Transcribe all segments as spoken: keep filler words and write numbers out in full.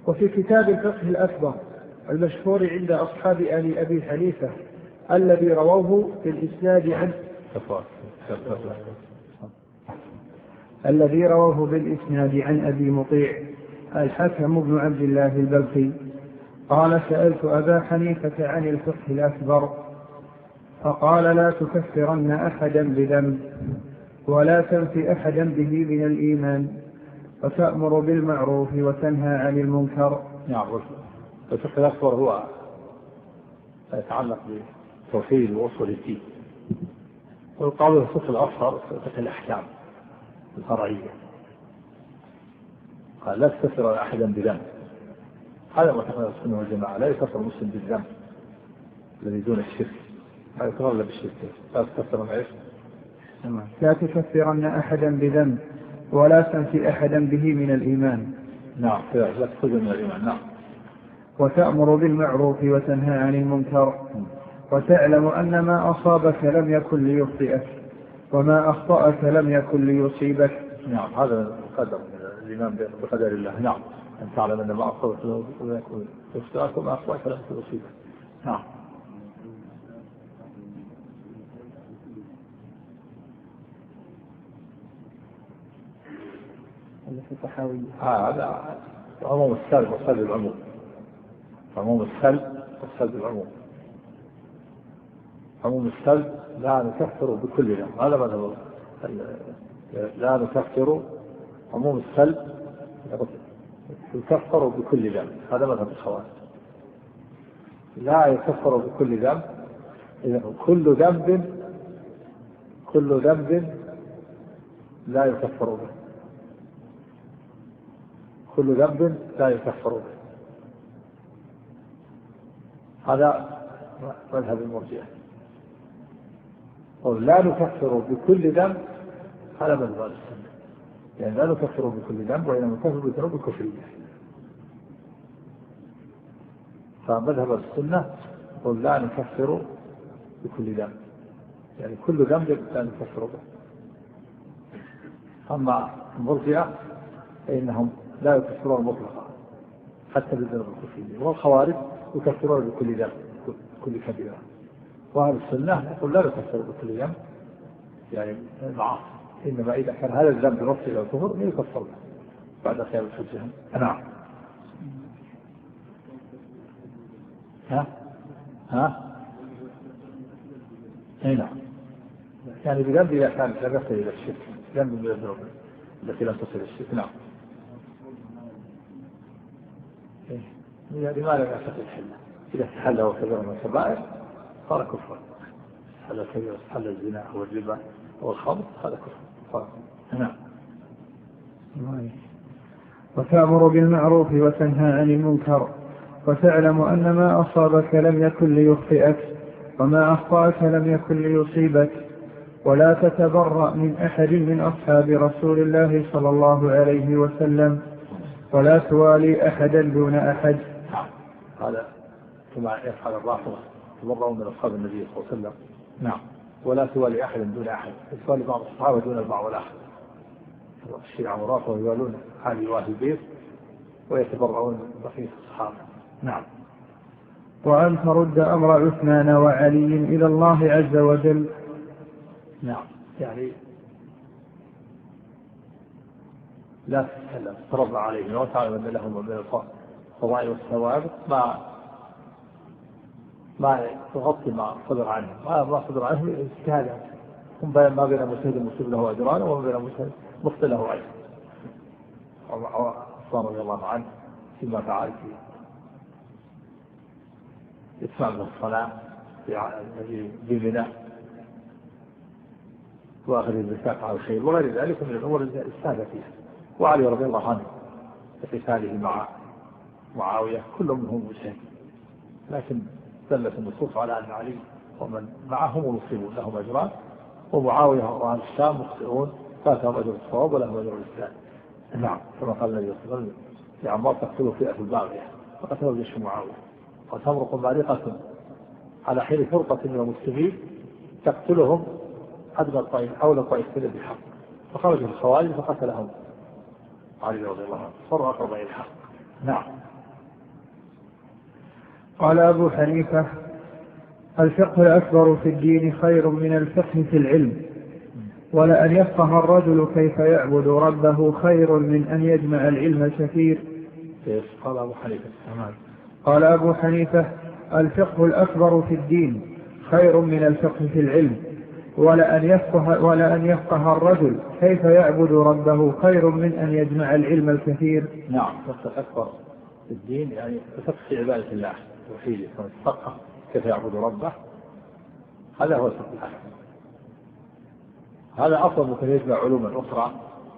وفي كتاب الفقه الأكبر المشهور عند أصحاب آل أبي حنيفة الذي رووه بالإسناد عن الذي رواه بالإسناد عن أبي مطيع الحكم بن عبد الله البلخي قال سألت أبا حنيفة عن الفقه الأكبر فقال لا تكفرن أحدا بذنب ولا تنفي أحدا به من الإيمان وتأمر بالمعروف وتنهى عن المنكر. نعم. الفقه الأكبر هو يتعلق بالتوحيد وأصول الدين، والقول الفقه الأصغر فقه الأحكام الفرعية. قال لا تكفر أحدا بذنب، هذا ما تقول السنة والجماعة، لا يكفر المسلم بالذنب الذي دون الشرك، لا يكفر إلا بالشرك. لا تكفر معيش لا تكفرن أحدا بذنب ولا تنفي أحدا به من الإيمان. نعم. لا تخرج من الإيمان. نعم. وتأمر بالمعروف وتنهى عن المنكر وتعلم أن ما أصابك لم يكن ليخطئك وما أخطأك لم يكن ليصيبك. نعم. هذا قدر الإيمان بقدر الله. نعم. أن تعلم أن ما أصابك لم يكن ليخطئك وما أخطأك لم يكن ليصيبك. نعم. هذا عموم السلب وسلب العموم. عموم السلب وسلب العموم. عموم السلب لا نكفر بكل ذنب، هذا مذهب. لا نكفر عموم السلب يكفر بكل ذنب، هذا مذهب الخوارج. لا يكفر بكل ذنب، إذا كل ذنب كل ذنب لا يكفر به، كل ذنب لا يكفر به، هذا مذهب المرجئة. لا نكفر بكل ذنب، هذا مذهب السنة، يعني لا نكفر بكل ذنب وإنما نكفر بذنوب الكفرية. فمذهب السنة يقول لا نكفر بكل ذنب، يعني كل ذنب لا نكفر به. أما المرجئة فإنهم لا يكفرون مطلقا حتى بالذنوب الكفرية، والخوارج يكفرون بكل ذنب كل كبيرة. وأهل السنة يقول لا يكفر بكل ذنب، يعني المعاصي، إنما إذا كان هذا الذنب نص إلى الكفر لا يكفر به بعد قيام الحجة. نعم. ها ها أي نعم. يعني بذنب إذا كان لا يصل إلى الشرك، ذنب من الذنوب التي لا تصل إلى الشرك. نعم. يعني ما لم يعتقد الحلة، إذا استحل وكبر من الكبائر صار كفرا. حل الكبير، حل الزنا أو الربا أو الخمر، هذا كفر. نعم. وتأمر بالمعروف وتنهى عن المنكر وتعلم أن ما أصابك لم يكن ليخطئك وما أخطأك لم يكن ليصيبك ولا تتبرأ من أحد من أصحاب رسول الله صلى الله عليه وسلم ولا توالي أحدا دون أحد. هذا كما يفعل الرافضة، تبرأوا من أصحاب النبي صلى الله عليه وسلم. نعم. ولا توالي أحدا دون أحد، توالي بعض الصحابة دون البعض والآخر. الشيعة والرافضة يوالون حال يوالي البيت ويتبرؤون من بقية الصحابة. نعم. وأن ترد أمر عثمان وعلي إلى الله عز وجل. نعم. يعني لا تتكلم، ترضى عليهم وتعلم أن لهم من الفضائل والثوابت ما ما تغطي ما صدر عنهم، ما صدر عنهم اجتهادا، هم بين ما بين مجتهد مصيب له أجران وما بين مجتهد مخطئ له أجر. عثمان رضي الله عنه فيما فعل في إتمام الصلاة في بناء وآخر الزكاة على الخير وغير ذلك من الأمور السادة فيها. وعلي رضي الله عنه في قتاله مع معاوية كل منهم مجتهد، لكن دلت النصوص على أن علي ومن معهم مصيبون لهم أجران، ومعاوية وأهل الشام مخطئون فاتهم أجر الصواب ولهم أجر الإسلام. نعم. كما قال النبي صلى الله عليه وسلم لعمار تقتل فئة الباغية فقتلوا جيش معاوية، وتمرق بارقة على حين فرقة من المسلمين تقتلهم أدنى الطائف حول الطائفتين بحق، فخرج الخوارج فقتلهم علي رضي الله عنه، فرق بين الحق. نعم. قال أبو حنيفة: الفقه الأكبر في الدين خير من الفقه في العلم، ولأن يفقه الرجل كيف يعبد ربه خير من أن يجمع العلم الكثير. قال أبو حنيفة قال أبو حنيفة: الفقه الأكبر في الدين خير من الفقه في العلم، ولأن يفقه, ولأن يفقه الرجل كيف يعبد ربه خير من أن يجمع العلم الكثير. نعم، الفقه الأكبر في الدين يعني الفقه في عبادة الله توحيده، يتفقه كيف يعبد ربه، هذا هو الفقه الأكبر. هذا أفضل من أن يجمع علوما أخرى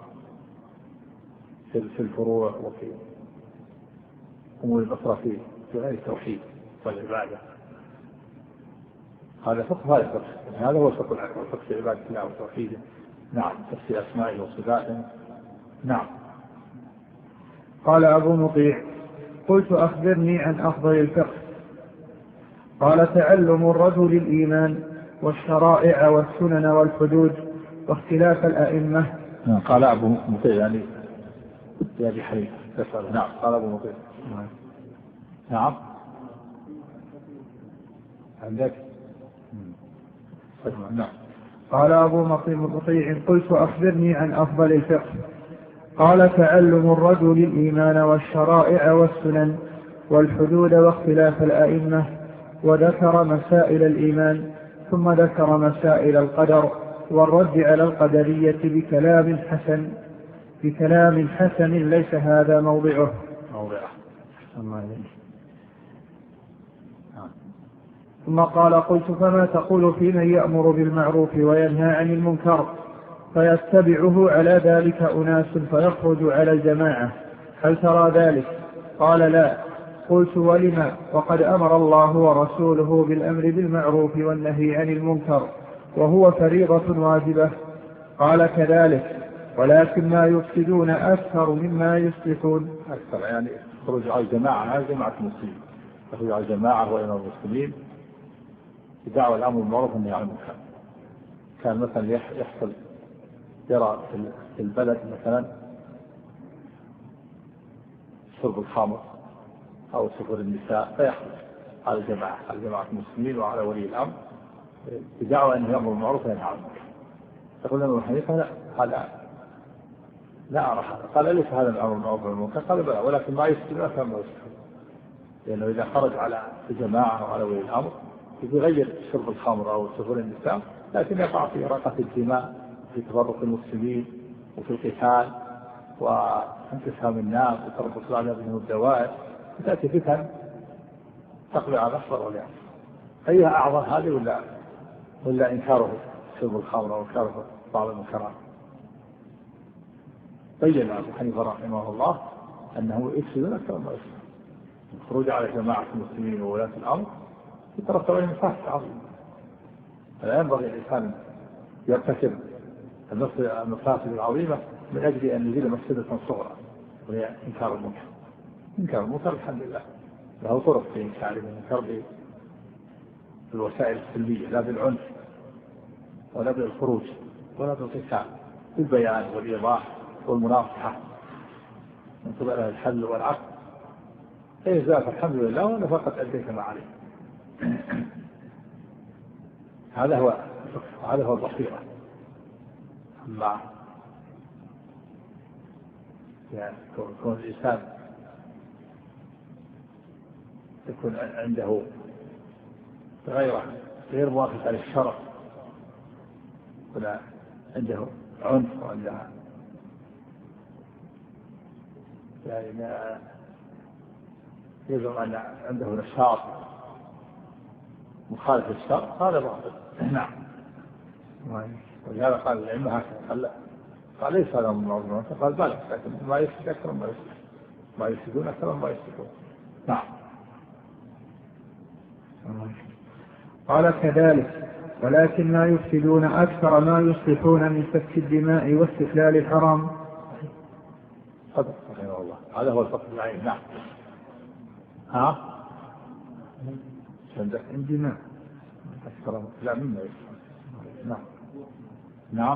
في الفروع وفي أمور أخرى في غير التوحيد والعبادة. هذا فقه هذا فقه هذا هو الفقه الأكبر، فقه في عبادة الله وتوحيده. نعم، في أسمائه وصفاته. نعم. قال أبو مطيع: قلت أخبرني عن أفضل الفقه. قال: تعلم الرجل الإيمان والشرائع والسنن والحدود واختلاف الأئمة. قال أبو مطيع يعني يا أبي حنيفة. نعم، قال أبو مطيع. نعم، عندك. نعم. قال أبو مطيع: قلت أخبرني عن أفضل الفقه. قال: تعلم الرجل الإيمان والشرائع والسنن والحدود واختلاف الأئمة. وذكر مسائل الإيمان، ثم ذكر مسائل القدر والرد على القدرية بكلام حسن بكلام حسن ليس هذا موضعه. موضعه. ثم قال: قلت: فما تقول في من يأمر بالمعروف وينهى عن المنكر فيتبعه على ذلك أناس فيخرج على الجماعة، هل ترى ذلك؟ قال: لا. قلت: ولما؟ وقد أمر الله ورسوله بالأمر بالمعروف والنهي عن المنكر وهو فريضة واجبة. قال: كذلك، ولكن ما يفسدون أكثر مما يصلحون. أكثر يعني خروج على الجماعة، على جماعة المسلمين، خروج على الجماعة وإمام المسلمين بدعوى الأمر بالمعروف والنهي عن المنكر. كان مثلا يحصل يرى في البلد مثلا شرب الخمر أو سفر النساء، فيحصل على الجماعة على جماعة المسلمين وعلى ولي الأمر بدعوى أنه يأمر بالمعروف وينهى عن المنكر. يقول ابن حنيفة: لا، هذا لا أرى هذا. قال: ليس هذا الأمر بالمعروف والمنكر. قال: بلى، ولكن ما يفسد أكثر ما يصلح، لأنه إذا خرج على الجماعة وعلى ولي الأمر يغير شرب الخمر أو سفر النساء، لكن يقع في إراقة الدماء، في تفرق المسلمين وفي القتال وانقسام الناس وتربص على بهم الدوائر، وتأتي فتن تقضي على الأصغر واليسر. أيها أعظم، هذه ولا ولا إنكاره شرب الخمر أو إنكاره بعض المنكرات؟ بين أبو حنيفة رحمه الله أنه يفسدون أكثر ما يفسدون. الخروج على جماعة المسلمين وولاة الأمر يترتب عليه مفاسد عظيمة. فلا ينبغي الإنسان يرتكب المفاسد العظيمة من أجل أن يزيل مفسدة صغرى، وهي إنكار المنكر. إنكار المنكر الحمد لله له طرق في إنكار المنكر بالوسائل السلمية، لا بالعنف ولا بالخروج ولا بالقتال، بالبيان والإيضاح والمناصحة من قبل الحل والعقل. أي ذاك الحمد لله، وأنا فقط أديك ما عليه. هذا هو هذا هو البصيرة. أما يعني كون الإنسان يكون عنده غيره غير موافق على الشرع، ولا عنده عنف وعنده يعني يزعم أن عنده نشاط مخالف للشرع، هذا باطل. نعم. ولهذا قال العلم هكذا، قال قال ليس هذا من المعروف، قال بلى، لكن ما يفسد أكثر ما يفسد ما يفسدون أكثر ما يفسدون. نعم. قال: كذلك، ولكن ما يفسدون أكثر ما يصلحون من سفك الدماء واستحلال الحرام. صدق رحمه الله، هذا هو الفقه العين. نعم. ها؟ عندك عندنا أكثر لا مما يفسد. نعم. نعم.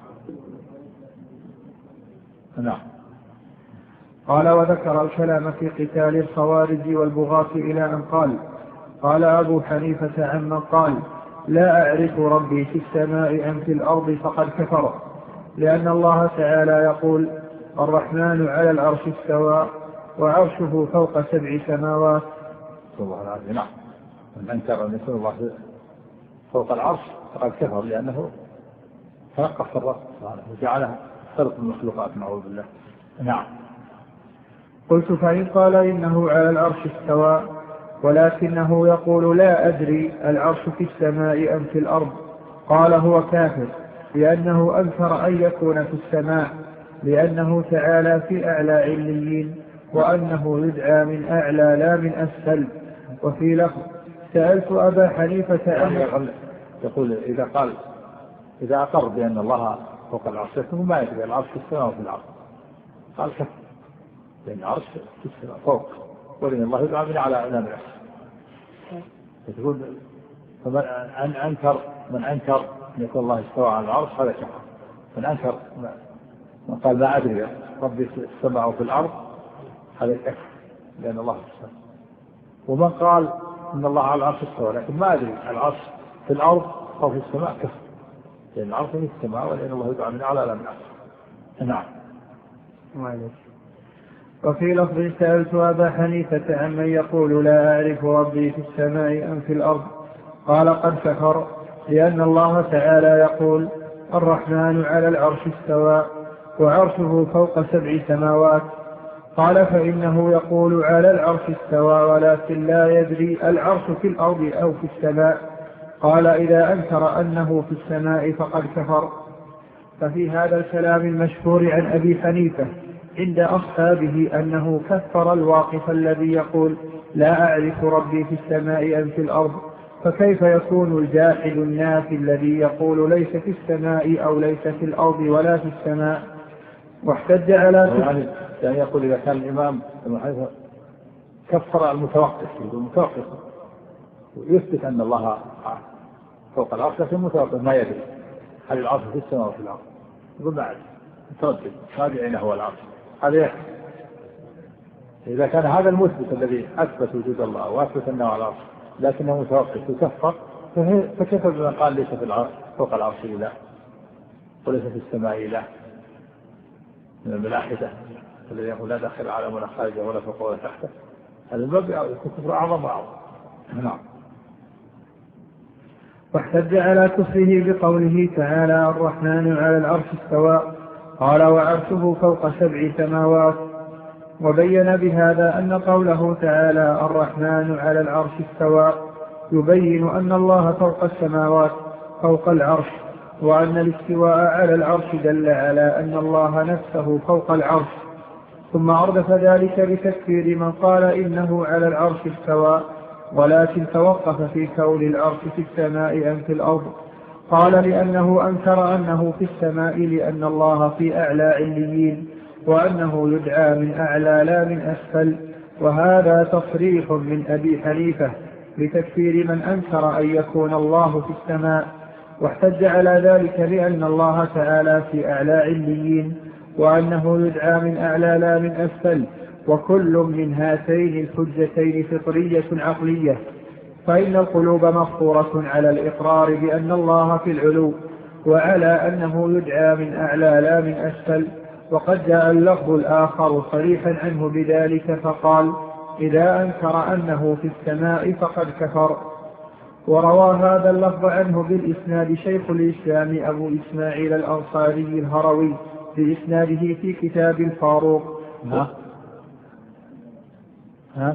نعم. قال: وذكر الكلام في قتال الخوارج والبغاة إلى أن قال: قال أبو حنيفة عمن قال لا أعرف ربي في السماء أم في الأرض فقد كفر، لأن الله تعالى يقول الرحمن على العرش استوى وعرشه فوق سبع سماوات. الله العظيم. نعم. من أنكر أن يكون الله فوق العرش فقد كفر، لأنه تنقص الرب وجعلها خلق المخلوقات، نعوذ بالله. نعم. قلت فإن قال إنه على العرش استوى ولكنه يقول لا أدري العرش في السماء أم في الأرض، قال هو كافر، لأنه أنكر أن يكون في السماء، لأنه تعالى في أعلى عليين، وأنه يدعى من أعلى لا من أسفل. وفي لفظ سألت أبا حنيفة أن يقول إذا قال إذا أقر بأن الله فوق العرش لكنه ما يدري العرش في السماء وفي الأرض، قال كفر، لأن العرش في السماء فوق، ولأن الله يدعى من أعلى لا من أسفل. يقول فمن أن أنكر من أنكر أن يكون الله استوى على العرش هذا كفر. من أنكر من قال لا أدري ربي في السماء وفي الأرض هذا كفر، لأن الله في السماء. ومن قال إن الله على العرش استوى لكن ما أدري العرش في الأرض أو في السماء كفر، لأن العرش في السماء ولأن الله يدعى من أعلى لا من أسفل. نعم. وفي لفظ سألت أبا حنيفة عمن يقول لا أعرف ربي في السماء أم في الأرض، قال قد كفر، لأن الله تعالى يقول الرحمن على العرش استوى وعرشه فوق سبع سماوات. قال فإنه يقول على العرش استوى ولكن لا يدري العرش في الأرض أو في السماء. قال إذا أنكر أنه في السماء فقد كفر. ففي هذا الكلام المشهور عن أبي حنيفة عند أصحابه أنه كفر الواقف الذي يقول لا أعرف ربي في السماء أم في الأرض، فكيف يكون الجاحد النافي الذي يقول ليس في السماء أو ليس في الأرض ولا في السماء؟ واحتج على يعني, يعني يقول إذا كان الإمام كفر المتوقف، يقول المتوقف ويثبت أن الله فوق العرش لكن المتوقف ما يدري هل العرش في السماء وفي الأرض، يقول بعد متردد هذا أين هو العرش، هذا يكفي. إذا كان هذا المثبت الذي أثبت وجود الله وأثبت أنه على العرش لكنه متوقف وكفر، فكيف بمن قال ليس في العرش فوق العرش إله وليس في السماء إله من الملاحدة الذي يقول لا داخل العالم ولا خارجه ولا فوق ولا تحته، هذا الباب يكون كفر أعظم وأعظم. نعم. واحتج على كفره بقوله تعالى الرحمن على العرش استوى، قال وعرشه فوق سبع سماوات، وبين بهذا أن قوله تعالى الرحمن على العرش استوى يبين أن الله فوق السماوات فوق العرش، وأن الاستواء على العرش دل على أن الله نفسه فوق العرش. ثم أردف ذلك بتكفير من قال إنه على العرش استوى ولكن توقف في كون العرش في السماء أم في الأرض. قال لأنه أنكر أنه في السماء لأن الله في أعلى عليين، وأنه يدعى من أعلى لا من أسفل. وهذا تصريح من أبي حنيفة بتكفير من أنكر أن يكون الله في السماء، واحتج على ذلك لأن الله تعالى في أعلى عليين، وأنه يدعى من أعلى لا من أسفل، وكل من هاتين الحجتين فطرية عقلية، فإن القلوب مفطورة على الإقرار بأن الله في العلو، وعلى أنه يدعى من أعلى لا من أسفل. وقد جاء اللفظ الآخر صريحا عنه بذلك فقال إذا أنكر أنه في السماء فقد كفر. وروى هذا اللفظ عنه بالإسناد شيخ الإسلام أبو إسماعيل الأنصاري الهروي بإسناده في كتاب الفاروق. ها ها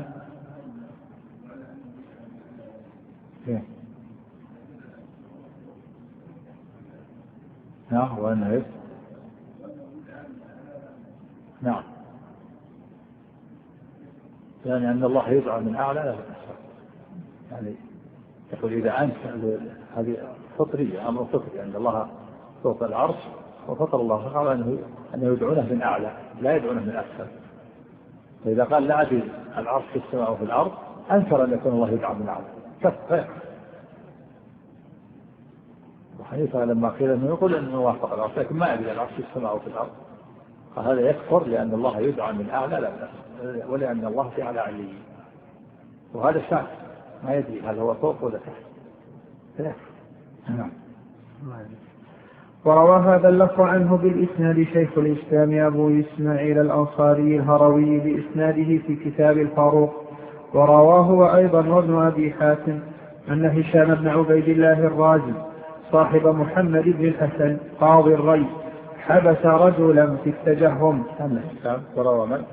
نعم وأنه نعم يعني أن الله يدعى من أعلى لا من أسفل، يعني يقول إذا أنت هذه فطرية أمر فطري أن الله فوق العرش، وفطر الله تعالى أنه أنه يدعونه من أعلى لا يدعونه من أسفل. فإذا قال لا أدري العرش في السماء وفي الأرض أنكر أن يكون الله يدعى من أعلى كفر. وحنيفة لما قيل أنه يقول أنه وافق العرش لكن ما أدري العرش في السماء وفي الأرض، فهذا يكفر لأن الله يدعى من أعلى لا من أسفل، ولأن الله في أعلى عليين، وهذا شاك ما يدري هل هو فوق ولا تحت. نعم. وروى هذا اللفظ عنه بالإسناد شيخ الإسلام أبو إسماعيل الأنصاري الهروي بإسناده في كتاب الفاروق. ورواه وأيضا وابن أبي حاتم أن هشام بن عبيد الله الرازي صاحب محمد بن الحسن قاضي الري حبس رجلا في التجهم. وروى من؟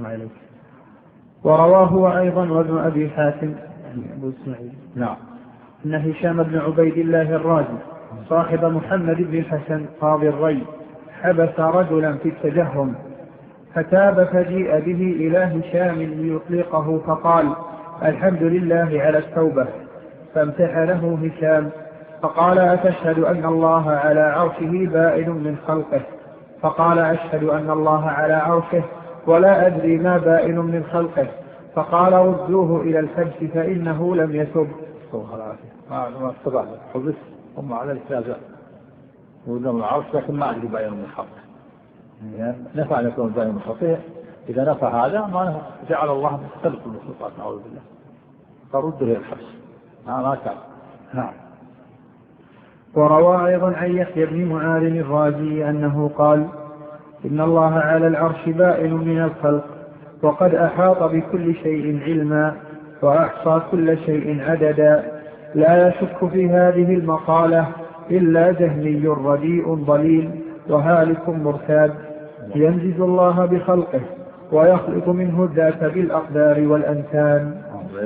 ورواه وأيضا وابن أبي حاتم أبو إسماعيل نعم أن هشام بن عبيد الله الرازي صاحب محمد بن الحسن قاضي الري حبس رجلا في التجهم فتاب فجيء به إلى هشام ليطلقه فقال الحمد لله على التوبة. فامتحنه هشام فقال أتشهد أن الله على عرشه بائن من خلقه؟ فقال أشهد أن الله على عرشه ولا أدري ما بائن من خلقه. فقال ردوه إلى الحبس فإنه لم يتب. ما استطاع حبس هم على الكافر ودم العرش لكن ما أدري بائن من خلقه. يعني نفع أن يكون بائن من خلقه. إذا نفع هذا ما جعل الله مختلف المخلوقات نعوذ بالله فرده إلى الحبس ما كان. نعم. وروى أيضا عن يحيى بن معاذ الرازي أنه قال إن الله على العرش بائن من الخلق وقد أحاط بكل شيء علما وأحصى كل شيء عددا لا يشك في هذه المقالة إلا جهمي رديء ضليل وهالك مرتاب ينجز الله بخلقه ويخلق منه الذات بالأقدار والأنتان.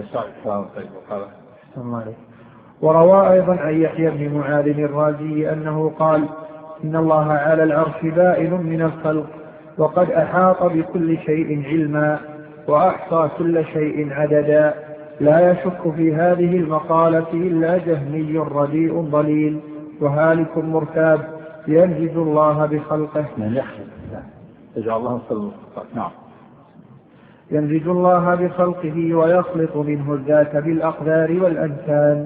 وروى أيضا عن يحيى بن معاذ الرازي أنه قال إن الله على العرش بائن من الخلق وقد أحاط بكل شيء علما وأحصى كل شيء عددا لا يشك في هذه المقالة إلا جهمي رديء ضليل وهالك مرتاب ينجز الله بخلقه. يجعل الله نعم ينجز الله بخلقه ويخلق منه الذات بالأقدار والأنسان.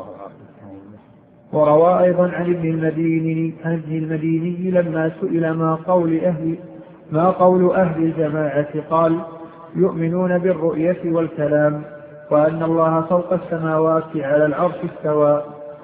وروى أيضا عن ابن المديني عن ابن المديني لما سئل ما قول أهل ما قول أهل الجماعة قال يؤمنون بالرؤية والكلام وأن الله فوق السماوات على العرش استوى.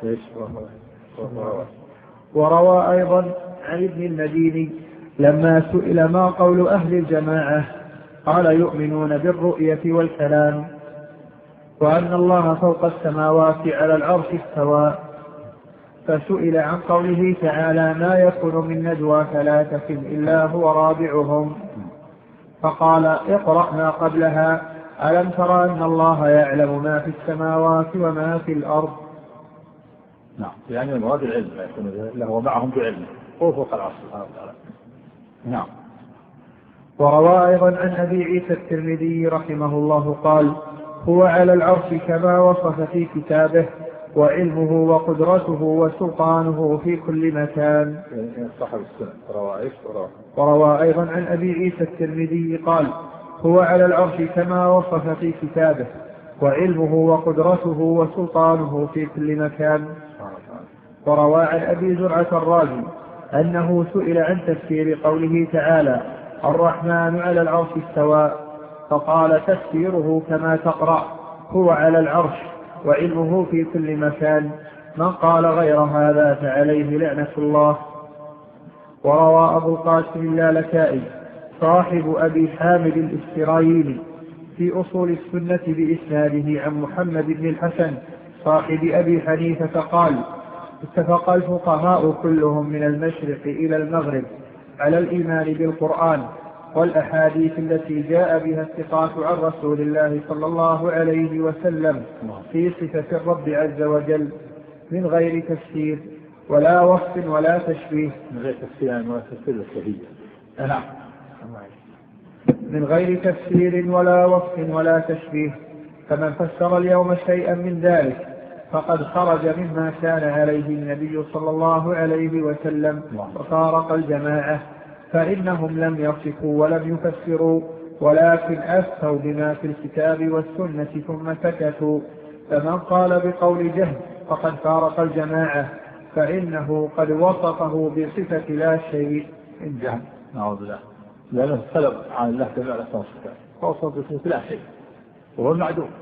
وروى أيضا عن ابن المديني لما سئل ما قول أهل الجماعة قال يؤمنون بالرؤية والكلام وأن الله فوق السماوات على العرش استوى. فسئل عن قوله تعالى ما يكون من نجوى ثلاثة إلا هو رابعهم فقال اقرأ ما قبلها ألم ترى أن الله يعلم ما في السماوات وما في الأرض. نعم يعني المراد العلم لا يكون إلا هو معهم بعلم هو فوق العرش سبحانه وتعالى. نعم. وروى أيضا عن أبي عيسى الترمذي رحمه الله قال هو على العرش كما وصف في كتابه وعلمه وقدرته وسلطانه في كل مكان. وروى أيضا عن أبي عيسى الترمذي قال هو على العرش كما وصف في كتابه وعلمه وقدرته وسلطانه في كل مكان. وروى عن أبي زرعة الرازي أنه سئل عن تفسير قوله تعالى الرحمن على العرش استوى فقال تفسيره كما تقرأ هو على العرش وعلمه في كل مكان من قال غير هذا فعليه لعنة الله. وروى أبو القاسم اللالكائي صاحب أبي حامد الإسرائيلي في أصول السنة بإسناده عن محمد بن الحسن صاحب أبي حنيفة قال اتفق الفقهاء كلهم من المشرق إلى المغرب على الإيمان بالقرآن والأحاديث التي جاء بها الثقات عن رسول الله صلى الله عليه وسلم في صفة الرب عز وجل من غير تفسير ولا وصف ولا تشبيه. من غير تفسير ولا تفسير نعم. من غير تفسير ولا وصف ولا تشبيه. فمن فسر اليوم شيئا من ذلك فقد خرج مما كان عليه النبي صلى الله عليه وسلم وفارق الجماعة فإنهم لم يصفوا ولم يفسروا ولكن أفتوا بما في الكتاب والسنة ثم سكتوا. فمن قال بقول جهل فقد فارق الجماعة فإنه قد وصفه بصفة لا شيء من جهل نعوذ بالله لأنه سلب عن الله تعالى صفته فوصف بصفة لا شيء وهو المعدوم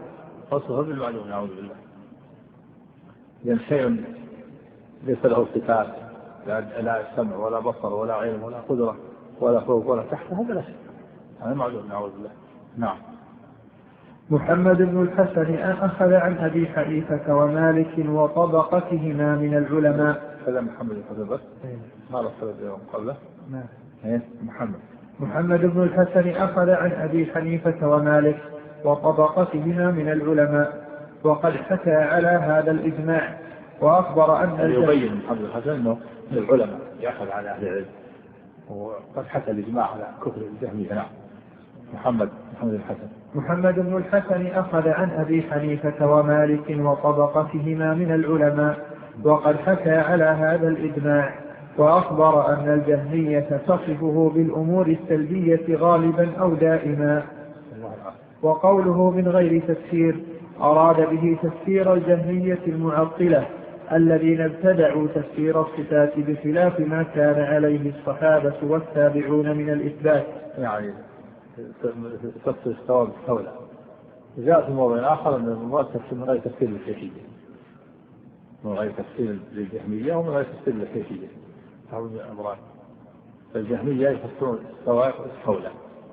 وصفه بالمعلوم نعوذ بالله. لأن شيء ليس له صفات، لا, لا سمع ولا بصر ولا علم ولا قدرة ولا فوق ولا تحت، هذا لا شيء، هذا معلوم نعوذ بالله. نعم. محمد بن الحسن أخذ عن أبي حنيفة ومالك وطبقتهما من العلماء. هذا محمد بن الحسن بس ما رسل اليوم قبله. نعم. إيه محمد. محمد بن الحسن أخذ عن أبي حنيفة ومالك وطبقتهما من العلماء، وقد حكى على هذا الإجماع وأخبر أن يبين محمد بن الحسن أنه من العلماء يأخذ على أهل العلم، وقد حكى الإجماع على كفر الجهمية. نعم. محمد محمد بن الحسن. محمد بن الحسن أخذ عن أبي حنيفة ومالك وطبقتهما من العلماء، وقد حكى على هذا الإجماع وأخبر أن الجهمية تصفه بالأمور السلبية غالبا أو دائما. وقوله من غير تفسير أراد به تفسير الجهمية المعطلة الذين ابتدعوا تفسير الصفات بخلاف ما كان عليه الصحابة والتابعون من الإثبات. يعني تفسير الثواب الثولة. جاء في موضوع آخر أن المراد تفسير من غير تفسير الكيفية، من غير تفسير للجهمية ومن غير تفسير للكيفية. هذا الأمران. فالجهمية يفسرون الثواب الثولة،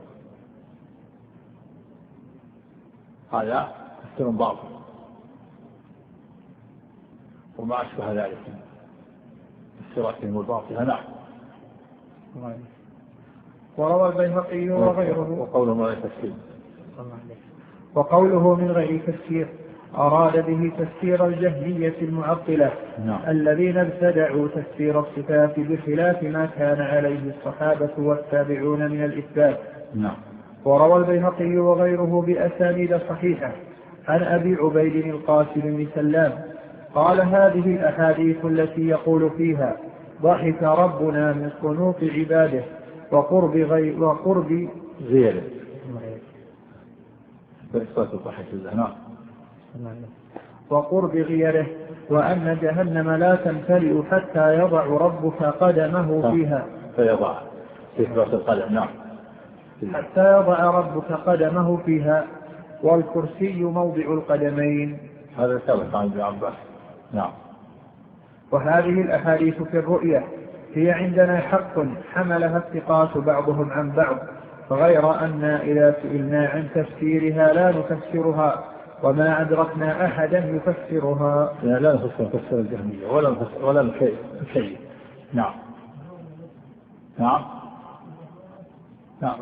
هذا تفسير باطل وما أشبه ذلك تفسيراتهم الباطلة. نعم. وروى البيهقي وغيره. وقوله من غير تفسير وقوله من غير تفسير أراد به تفسير الجهمية المعطلة. نعم. الذين ابتدعوا تفسير الصفات بخلاف ما كان عليه الصحابة والتابعون من الإثبات. نعم. وروى البيهقي وغيره بأسانيد صحيحة عن أبي عبيد القاسم بن سلام قال هذه الأحاديث التي يقول فيها ضحك ربنا من قنوط عباده وقرب غير وقرب غيره بإثبات الضحك لله. نعم. وقرب غيره وأن جهنم لا تمتلئ حتى يضع ربك قدمه فيها. فيضع في إثبات القدم. نعم. حتى يضع ربك قدمه فيها والكرسي موضع القدمين. هذا ثابت عن ابن عباس. نعم. وهذه الأحاديث في الرؤية هي عندنا حق حملها الثقات بعضهم عن بعض، غير أن إذا سئلنا عن تفسيرها لا نفسرها وما أدركنا أحدا يفسرها. لا نفسر تفسير الجهمية ولا نفسر ولا نكيف. نعم. نعم. نعم.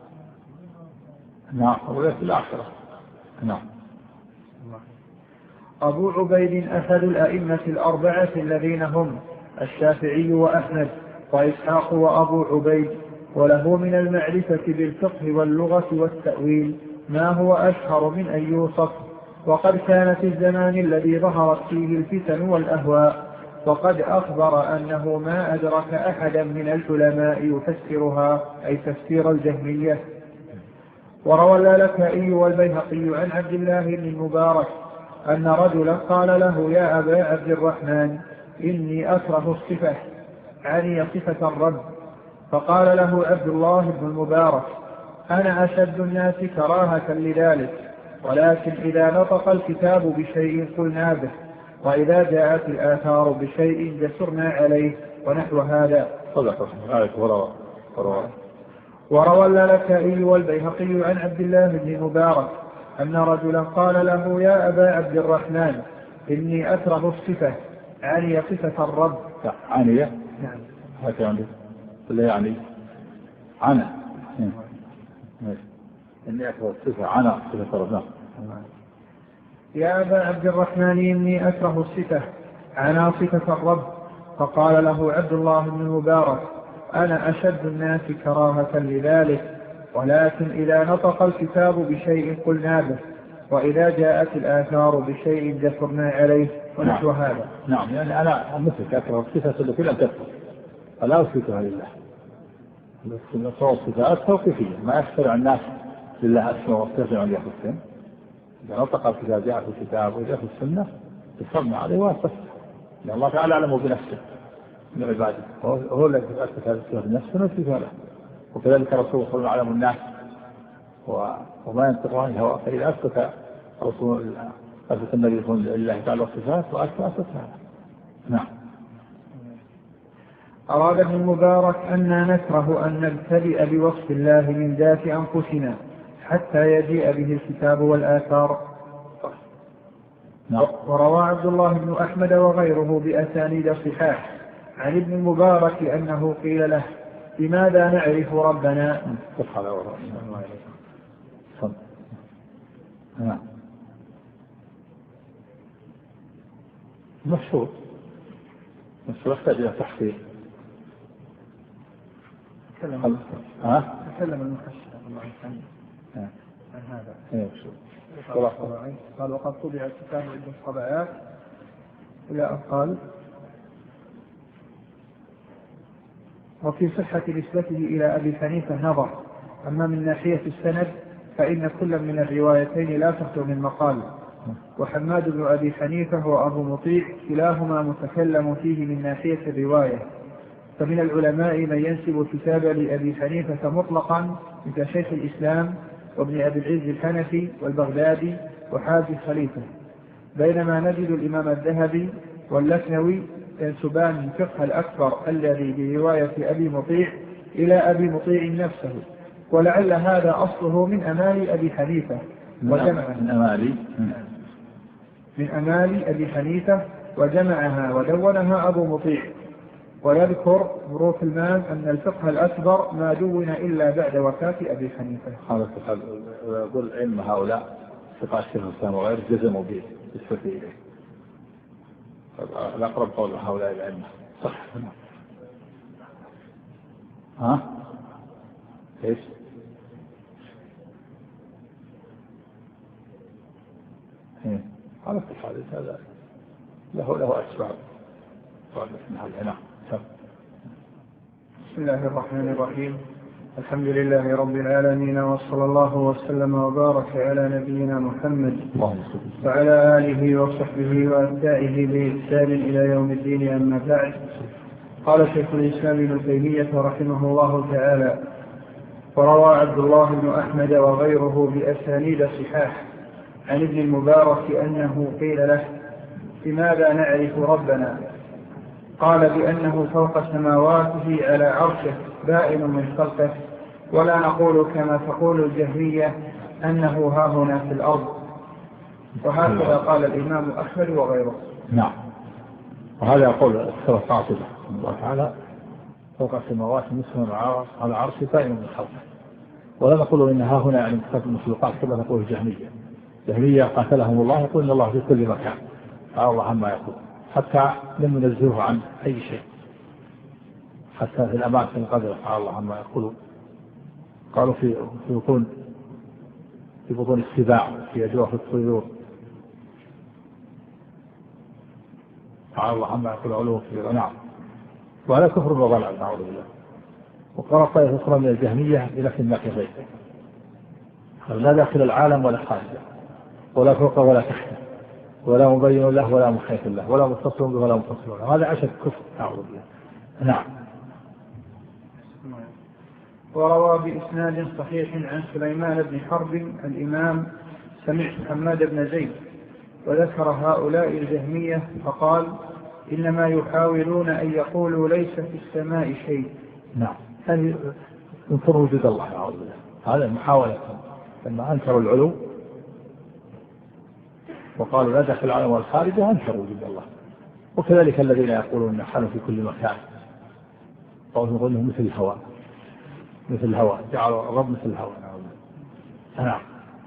نعم. وليس الآخرة. نعم. أبو عبيد أحد الأئمة الأربعة الذين هم الشافعي وأحمد وإسحاق وأبو عبيد، وله من المعرفة بالفقه واللغة والتأويل ما هو أشهر من أن يوصف. وقد كان في الزمان الذي ظهرت فيه الفتن والأهواء، وقد أخبر أنه ما أدرك أحدا من العلماء يفسرها أي تفسير الجهمية. وروى اللالكائي والبيهقي عن عبد الله بن المبارك أن رجلا قال له يا أبا عبد الرحمن إني أكره الصفة عني صفة الرب، فقال له عبد الله بن المبارك أنا أشد الناس كراهة لذلك، ولكن إذا نطق الكتاب بشيء قلنا به، وإذا جاءت الآثار بشيء جسرنا عليه، ونحو هذا. صدق. وروى وروى اللالكائي والبيهقي عن عبد الله بن المبارك أن رجلا قال له يا أبا عبد الرحمن إني أكره الصفة عني صفة الرب. عنية. نعم. هكذا عندي ولا يعني عنا إني أكره الصفة عنا صفة الرب. يا أبا عبد الرحمن إني أكره الصفة عنا صفة الرب، فقال له عبد الله بن المبارك أنا أشد الناس كراهة لذلك، ولكن إذا نطق الكتاب بشيء قلنا به، وإذا جاءت الآثار بشيء جسرنا عليه، ونحو نعم. هذا. نعم. يعني أنا مثلك أكره الصفة التي لم تكفر فلا أثبتها لله. الصفات الصفات توقيفية ما يشترع الناس لله أسماء واسترجع أن يخصهم. إذا نطق الكتاب جاء في الكتاب وجاء في السنة تصنع عليه واسف، لأن الله تعالى أعلم بنفسه من عباده، وهو الذي أثبت هذا الصفة بنفسه ونثبتها له. وكذلك رسول صلى الله عليه وسلم الناس وما ينطق عن الهوى، فإذا أثبت أو أثبت النبي لله تعالى الصفات وأثبتها. نعم. أراد ابن المبارك أن نكره أن نبتدئ بوصف الله من ذات أنفسنا حتى يجيء به الكتاب والآثار. نعم. وروى عبد الله بن أحمد وغيره بأسانيد صحاح عن ابن المبارك أنه قيل له لماذا نعرف ربنا؟ نعم. مشهور مشهور يحتاج إلى تحقيق. تكلم ها؟ تكلم المحشر الله عنه عن هذا. ايه مشهور. قال وقد طبع الكتاب عدة طبعات إلى أن قال وفي صحة نسبته إلى أبي حنيفة نظر، أما من ناحية السند فإن كل من الروايتين لا تخلو من مقال. وحماد بن أبي حنيفة وأبو مطيع كلاهما متكلم فيه من ناحية الرواية، فمن العلماء من ينسب الكتاب لأبي حنيفة مطلقا مثل شيخ الإسلام وابن أبي العز الحنفي والبغدادي وحافظ خليفة، بينما نجد الإمام الذهبي واللكنوي ينسبان الفقه الأكبر الذي برواية أبي مطيع إلى أبي مطيع نفسه، ولعل هذا أصله من أمال أبي حنيفة وجمعها من أمال من أمال أبي حنيفة وجمعها ودونها أبو مطيع. ويذكر ظروف المال أن الفقه الأكبر ما دون إلا بعد وفاة أبي حنيفة. هذا يقول علم هؤلاء ثقات شيخ الإسلام وغيره جزموا به بالنسبة إليه. الأقرب قول هؤلاء العلم صح. ها؟ إيش؟ إيه. على الحادث هذا له له أسباب. نعم. بسم الله الرحمن الرحيم. الحمد لله رب العالمين، وصلى الله وسلم وبارك على نبينا محمد وعلى آله وصحبه وأتباعه بإحسان إلى يوم الدين. أما بعد، قال شيخ الإسلام ابن تيمية رحمه الله تعالى: وروى عبد الله بن أحمد وغيره بأسانيد صحاح عن ابن المبارك أنه قيل له لماذا نعرف ربنا؟ قال بأنه فوق سماواته على عرشه بائن من خلقه، ولا نقول كما تقول الجهمية أنه ها هنا في الأرض. وهكذا قال الإمام أحمد وغيره. نعم. وهذا يقول السلف الفاضل الله تعالى فوق السماوات مسلم على عرش بائن من خلقه، ولا نقول إن ها هنا يعني مختلف المخلوقات كما تقول الجهمية. الجهمية قاتلهم الله يقول إن الله في كل مكان، تعالى الله عما يقول، حتى لم ينزهه عن أي شيء، حتى في الأماكن القدرة تعالى الله عما يقولون. قالوا في في بطون في بطون السباع في أجواف الطيور تعالى الله عما يقول علوم كبيرة. نعم. وهذا كفر وضلال نعوذ بالله. وقال طائفة أخرى من الجهمية بنفس ما في غيره، لا داخل العالم ولا خارجه، ولا فوق ولا تحت، ولا مبين له ولا مخيف له، ولا متصل به ولا متصل له. هذا أشد كفر نعوذ بالله. نعم. وروى بإسناد صحيح عن سليمان بن حرب الإمام سمعت حماد بن زيد وذكر هؤلاء الجهمية فقال إنما يحاولون أن يقولوا ليس في السماء شيء. نعم. يعني ينكر وجود الله نعوذ بالله. هذا محاولة، لما أنكروا العلو وقالوا لا داخل العالم والخارج أنكروا وجود الله. وكذلك الذين يقولون نحن في كل مكان، قالوا نقول مثل الهواء مثل الهواء جعلوا الرب مثل الهواء. نعم.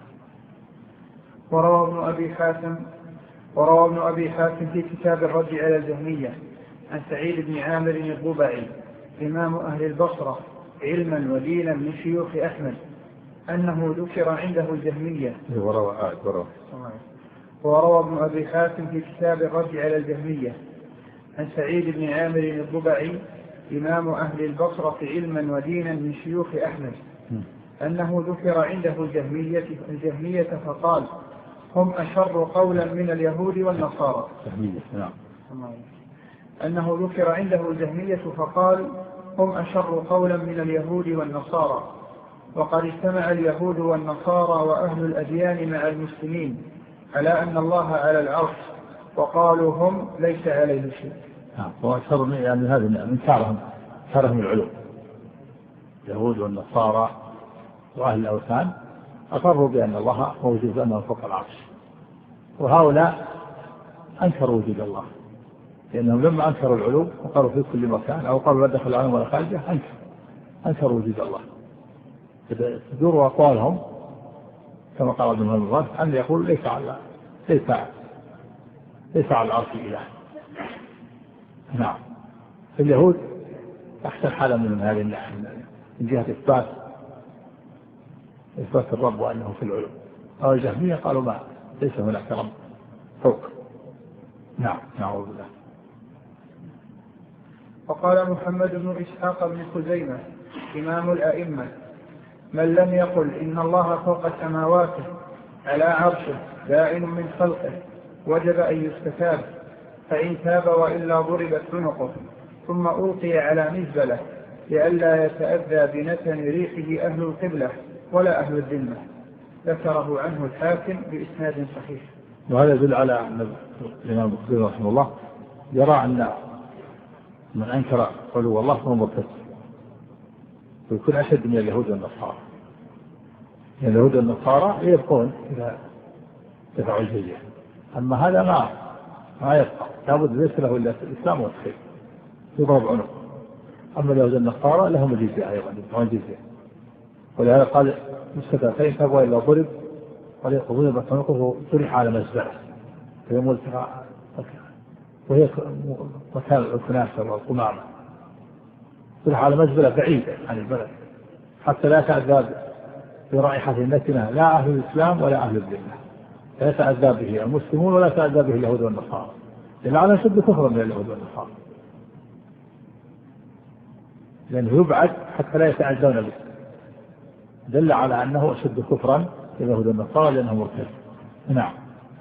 وروى ابن أبي حاتم وروى ابن أبي حاتم في كتاب الرد على الجهمية عن سعيد بن عامر الضبعي إمام أهل البصرة علما ودينا من شيوخ أحمد أنه ذكر عنده الجهمية. وروى وروى وروى ابن أبي حاتم في كتاب الرد على الجهمية عن سعيد بن عامر الضبعي إمام أهل البصرة علما ودينا من شيوخ أحمد أنه ذكر عنده الجهمية الجهمية فقال هم أشر قولا من اليهود والنصارى. نعم. أنه ذكر عنده الجهمية فقال هم أشر قولا من اليهود والنصارى، وقد اجتمع اليهود والنصارى وأهل الأديان مع المسلمين على أن الله على العرش، وقالوا هم ليس عليه شيء. وأكثر يعني هذا من كارهم كارهم العلو، اليهود والنصارى وأهل الأوثان أقروا بأن الله موجود أنه فوق العرش، وهؤلاء أنكروا وجود الله، لأنهم لما أنكروا العلو وقالوا في كل مكان أو قالوا لا دخل العالم ولا خارجه أنكر أنكروا وجود الله. تدور أقوالهم كما قال ابن المبارك أن يقول ليس على ليس ليس على العرش إله. نعم. في اليهود أحسن حالة من هذه الناحية من جهة إثبات إثبات الرب وأنه في العلو. أو الجهمية قالوا ما ليس هناك رب فوق. نعم. نعوذ بالله. وقال محمد بن إسحاق بن خزيمة إمام الأئمة: من لم يقل إن الله فوق سماواته على عرشه بائن من خلقه وجب أن يستتاب، فإن تاب وإلا ضربت عنقه ثم ألقي على مزبلة لئلا يتأذى بنتن ريحه أهل القبلة ولا أهل الذمة. ذكره عنه الحاكم بإسناد صحيح. وهذا يدل على أن الإمام البخاري رحمه الله يرى أن من أنكر علو الله فهو مرتد، ويكون أشد من اليهود والنصارى. يعني اليهود والنصارى يبقون إذا دفعوا الجزية، أما هذا ما ما يبقى، لابد ليس له إلا الإسلام والخير يضرب عنق. أما اليهود والنصارى لهم الجزية أيضا يدفعون الجزية، ولهذا قال مستفى فإن تبغى إلا ضرب وضربت عنقه طرح على مزبلة فيمول وهي مكان الكناسة والقمامة، طرح على مزبلة بعيدة عن البلد حتى لا تعذب برائحة النتنة لا أهل الإسلام ولا أهل الذمة، لا يتعذب به المسلمون ولا يتعذب به اليهود والنصارى، لأن على شد كفرا من اليهود والنصارى، لأنه يبعد حتى لا يتعذون به، دل على أنه أشد كفرا من اليهود والنصارى لأنه مرتد. نعم.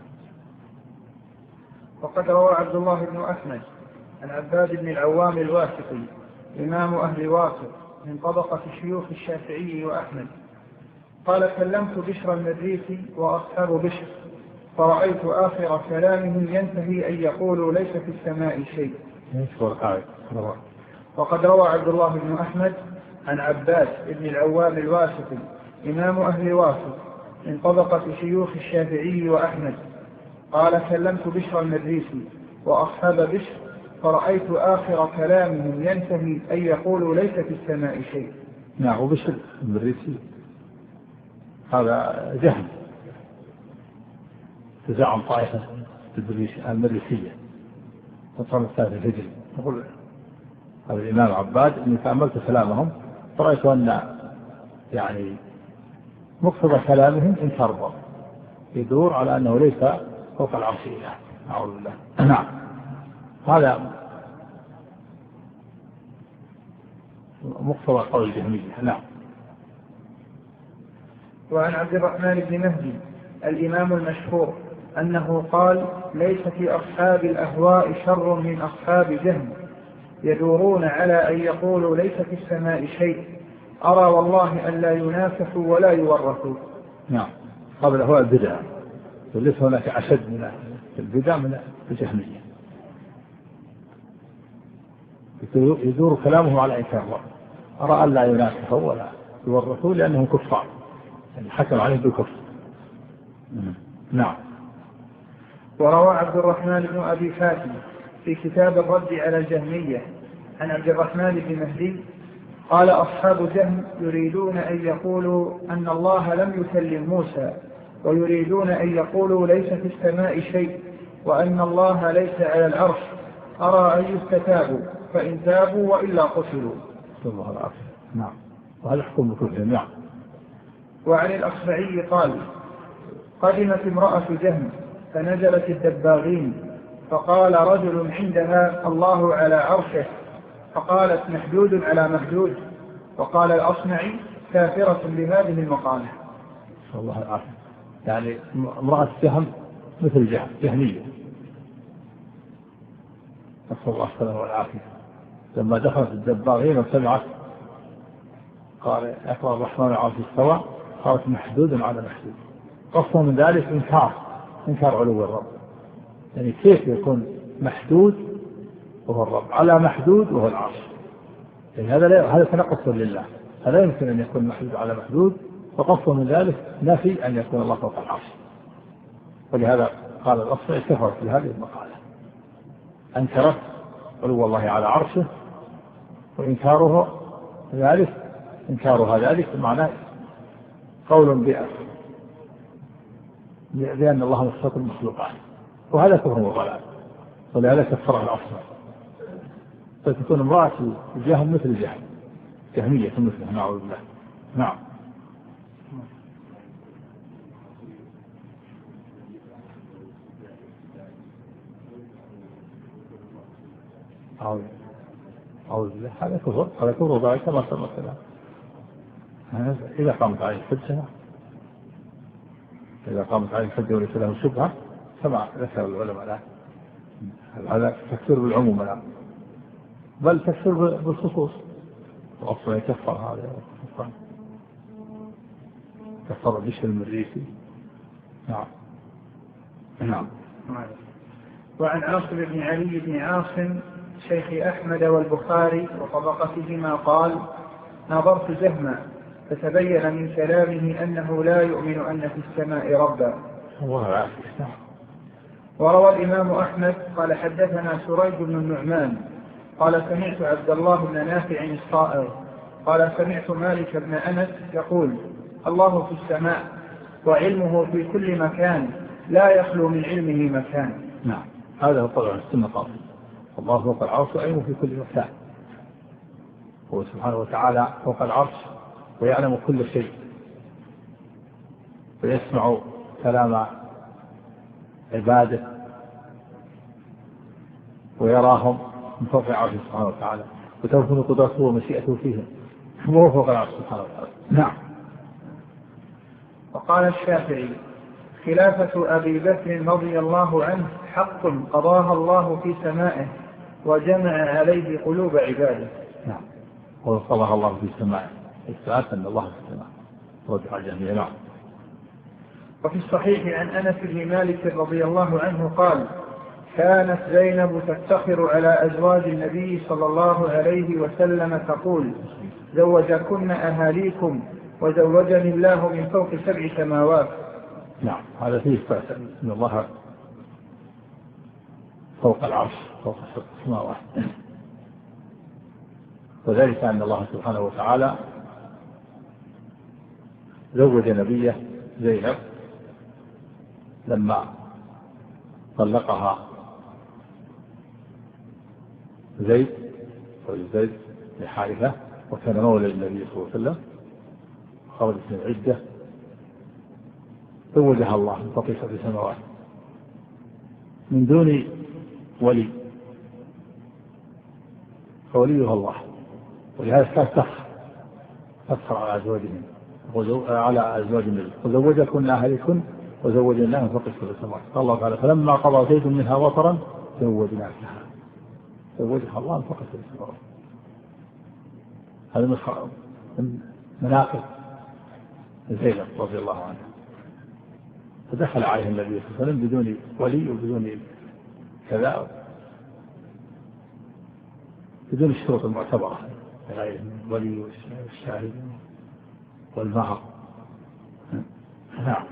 وقد روى عبد الله بن أحمد عن عباد بن العوام الواسطي إمام أهل واسط من طبقة شيوخ الشافعي وأحمد قال: كلمت بشر المريسي وأصحاب بشر فرأيت آخر كلامهم ينتهي أن يقولوا ليس في السماء شيء. وقد روى عبد الله بن أحمد عن عباس بن العوام الواسطي إمام أهل واسط من طبقة شيوخ الشافعي وأحمد قال: كلمت بشر المريسي وأصحاب بشر فرأيت آخر كلامهم ينتهي أن يقولوا ليس في السماء شيء. نعم. وبشر المريسي هذا جهل تزعم طائفة المريسية وصل الثالث الهجري. يقول هذا الإمام عباد إني تأملت كلامهم فرأيت أن يعني مقتضى كلامهم إنكار الله يدور على أنه ليس فوق العرش إله. أعوذ بالله. نعم. هذا مقتضى قول الجهمية. نعم. وعن عبد الرحمن بن مهدي الإمام المشهور أنه قال: ليس في أصحاب الأهواء شر من أصحاب جهم يدورون على أن يقولوا ليس في السماء شيء، أرى والله أن لا ينافحوا ولا يورثوا. نعم. قبل الأهواء البدع، وليس هناك أشد من البدع من الجهمية، يدور كلامهم على إنكار الله، أرى أن لا ينافحوا ولا يورثوا لأنهم كفار، يعني حكم عليهم بالكفر. نعم. وروى عبد الرحمن بن أبي فاتن في كتاب الرد على الجهمية عن عبد الرحمن بن مهدي قال: أصحاب جهم يريدون أن يقولوا أن الله لم يكلم موسى، ويريدون أن يقولوا ليس في السماء شيء، وأن الله ليس على العرش، أرى أن يستتابوا، فإن تابوا وإلا قتلوا. الله العافية. نعم. وهل حكم بكل جميع؟ وعن الأصبعي قال: قدمت امرأة جهم فنزلت الدباغين فقال رجل عندها: الله على عرشه، فقالت: محدود على محدود. وقال الأصمعي: كافرة بهذه المقالة. الله العافية. يعني امرأة جهم مثل جهم جهمية، نسأل الله السلامة والعافية، لما دخلت الدباغين وسمعت قال: اقرأ الرحمن على العرش استوى، قالت: محدود على محدود. قصوا من ذلك إنكار إنكار علو الرب، يعني كيف يكون محدود وهو الرب على محدود وهو العرش؟ يعني هذا لا هذا تنقص لله، هذا يمكن أن يكون محدود على محدود، وقصد من ذلك نفي أن يكون الله فوق العرش. ولهذا قال الأصفعي كفر في هذه المقالة، أنكرت علو الله على عرشه، وإنكاره ذلك إنكارها ذلك معناه قول بأن الله مخلوق المخلوقات، وهذا كفر وضلال، ولهذا كفر الأصفعي. فتكون امرأة الجهم مثل الجهم، جهمية مثله، نعوذ بالله. نعم. أعوذ أعوذ بالله، هذا كفر، هذا كفر وضلال كما سمعت الكلام. إذا قامت عليه الحجة، إذا قامت عليه الحجة وليس له شبهة كما ذكر العلماء الآن، هذا تكفير بالعموم الآن، بل تكفير بالخصوص. وأصلا يكفر هذا كفر بشر المريسي. نعم. نعم. وعن عاصم بن علي بن عاصم شيخ أحمد والبخاري وطبقتهما قال: نظرت جهما فتبين من كلامه أنه لا يؤمن أن في السماء ربا. وروى الإمام أحمد قال: حدثنا سريج بن النعمان قال: سمعت عبد الله بن نافع الصائغ قال: سمعت مالك بن أنس يقول: الله في السماء وعلمه في كل مكان لا يخلو من علمه مكان. نعم، هذا هو طبعا السنة قاضي، الله فوق العرش وعلمه في كل مكان، هو سبحانه وتعالى فوق العرش ويعلم كل شيء، ويسمع كلام عباده ويراهم من فوق العرش سبحانه وتعالى، وتوفن قدرته ومشيئته فيهم، هو فوق العرش سبحانه وتعالى. نعم. وقال الشافعي: خلافة أبي بكر رضي الله عنه حق قضاها الله في سمائه وجمع عليه قلوب عباده. نعم، وقضاها الله في سمائه، إثبات أن الله في السماء رجع الجميع. نعم. وفي الصحيح عن أنس بن مالك رضي الله عنه قال: كانت زينب تفتخر على أزواج النبي صلى الله عليه وسلم تقول: زوجكن أهاليكم وزوجني الله من فوق سبع سماوات. نعم، هذا فيه إثبات أن الله فوق العرش فوق سبع سماوات، وذلك أن الله سبحانه وتعالى زوج نبيه زينب لما طلقها زيد وزيد لحارثة، وكان مولى النبي صلى الله عليه وسلم، خرجت من العدة، زوجها الله من فوق سبع سماوات من دون ولي، فوليها الله، ولهذا كانت تفخر تفخر على أزواجهم على أزواج النبي: وزوجكن أهلكن وزوجناها من فوق سبع سماوات. قال الله تعالى: فلما قضى زيد منها وطرا زوجناكها، زوجها الله من فوق سبع سماوات. هذا من مناقب زينب رضي الله عنها، فدخل عليه النبي صلى الله عليه وسلم بدون ولي وبدون كذا، بدون الشروط المعتبرة، غير الولي والشاهد والمهر. نعم.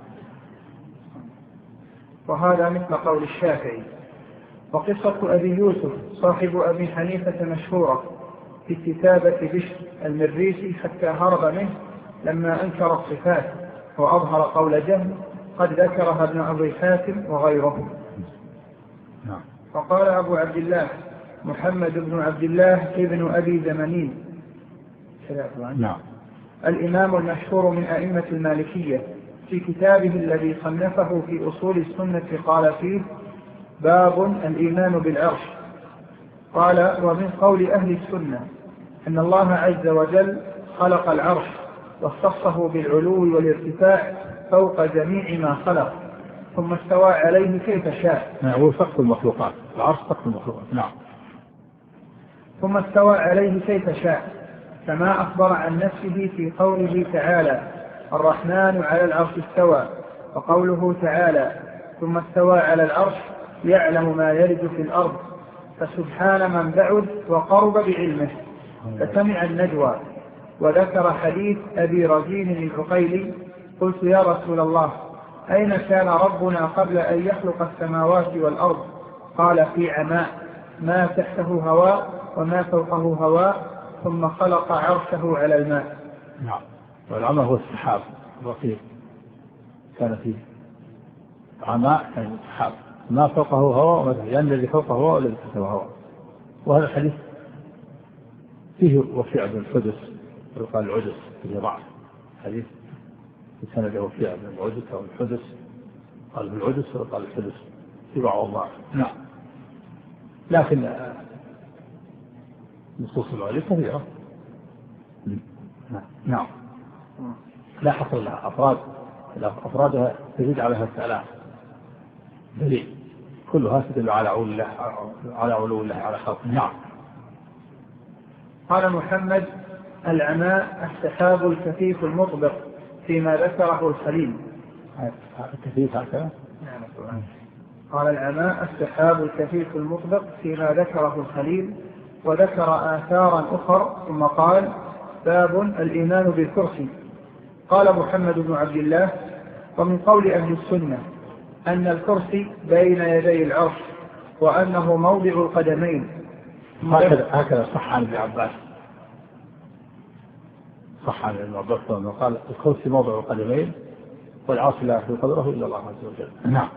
وهذا مثل قول الشافعي. وقصة أبي يوسف صاحب أبي حنيفة مشهورة في كتابة بشر المريسي حتى هرب منه لما أنكر الصفات وأظهر قول جهل، قد ذكرها ابن أبي حاتم وغيره. نعم. فقال أبو عبد الله محمد بن عبد الله ابن أبي زمنين نعم. الإمام المشهور من أئمة المالكية في كتابه الذي صنفه في أصول السنة قال فيه: باب الإيمان بالعرش. قال: ومن قول أهل السنة أن الله عز وجل خلق العرش واختصه بالعلو والارتفاع فوق جميع ما خلق، ثم استوى عليه كيف شاء. هو سقف المخلوقات، العرش سقف المخلوقات. نعم. ثم استوى عليه كيف شاء، كما أخبر عن نفسه في قوله تعالى: الرحمن على العرش استوى، وقوله تعالى: ثم استوى على العرش يعلم ما يلج في الأرض فسبحان من بعد وقرب بعلمه. فسمع النجوى وذكر حديث أبي رزين العقيلي قلت يا رسول الله أين كان ربنا قبل أن يخلق السماوات والأرض؟ قال في عماء ما تحته هواء وما فوقه هواء ثم خلق عرشه على الماء. نعم. والعمى هو السحاب الرقيق كان فيه عماء كان السحاب ما فوقه هواء لأن الذي فوقه هواء والذي تحته هواء. وهذا الحديث فيه وفيع بالحدث ويقال العدس فيه ضعف حديث سنده وفيع بالعدس أو الحدث قال بالعدس وقال الحدث في بعض الضعف. نعم. لكن نصوص العلي كثيرة. نعم. لا حصر لها أفراد أفرادها تزيد عليها الثلاث دليل كلها تدل على علو الله على علو الله على خلقه. نعم. قال محمد العماء السحاب الكثيف المطبق فيما ذكره الخليل. الكثيف هكذا. نعم. قال العماء السحاب الكثيف المطبق فيما ذكره الخليل وذكر آثارا أخر ثم قال باب الإيمان بالكرسي. قال محمد بن عبد الله ومن قول أهل السنة أن الكرسي بين يدي العرش وأنه موضع القدمين. هكذا هكذا صح عن ابن عباس صح عن ابن عباس أنه قال الكرسي موضع القدمين والعرش لا يحوي قدره إلا الله عز وجل. نعم.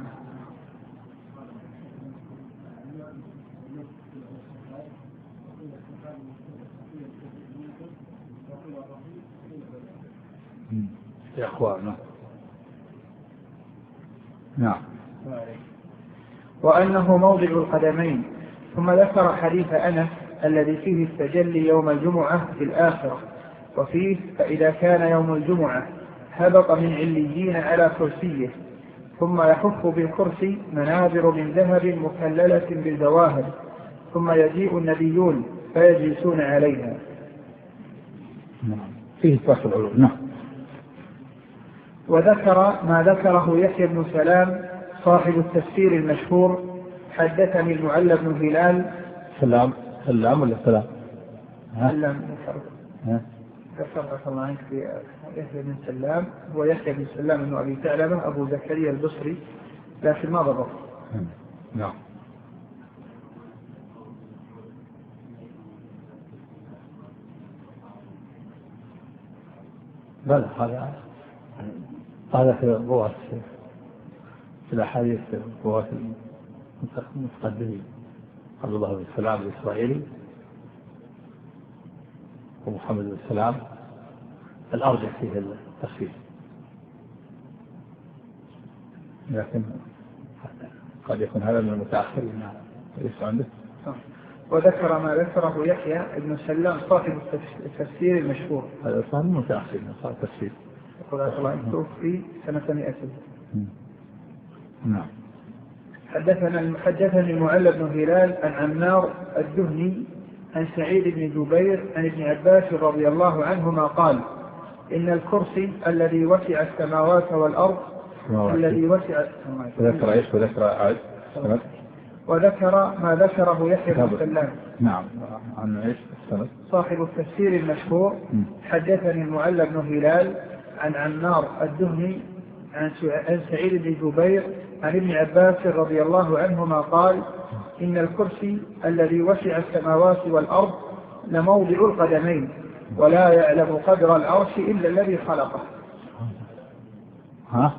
يا أخوانا. نعم. وأنه موضع القدمين. ثم ذكر حديث أنس الذي فيه التجلي يوم الجمعة في الآخرة وفيه فإذا كان يوم الجمعة هبط من عليين على كرسيه ثم يحف بالكرسي منابر من ذهب مكللة بالجواهر ثم يجيء النبيون فيجلسون عليها. نعم. فيه إثبات العلو. نعم. وذكر ما ذكره يحيى بن سلام صاحب التفسير المشهور حدثني المعلى بن هلال. سلام سلام ولا سلام؟ سلام ذكر الله عنك في يحيى بن سلام هو يحيى بن سلام بن أبي ثعلبة أبو زكريا البصري لكن ما ضبط. نعم. بلى هذا هذا في الرواة في الأحاديث الرواة المتقدمين عبد الله بن سلام الإسرائيلي ومحمد بن سلام الأرجح فيه التخفيف لكن قد يكون هذا من المتأخرين ليس عنده. وذكر ما ذكره يحيى بن سلام صاحب التفسير المشهور هذا صار من المتأخرين صار تفسير يقول الله توفي سنة مئة. نعم. حدثنا حدثني المعلى بن هلال عن عمار الدهني عن سعيد بن جبير عن ابن عباس رضي الله عنهما قال إن الكرسي الذي وسع السماوات والأرض الذي وسع وذكر ايش وذكر عاد وذكر ما ذكره يحيى بن سلام. نعم. عن ايش صاحب التفسير المشهور حدثني المعلى بن هلال عن عمار الدهني عن سعيد بن جبير عن ابن عباس رضي الله عنهما قال إن الكرسي الذي وسع السماوات والأرض لموضع القدمين ولا يعلم قدر العرش إلا الذي خلقه. ها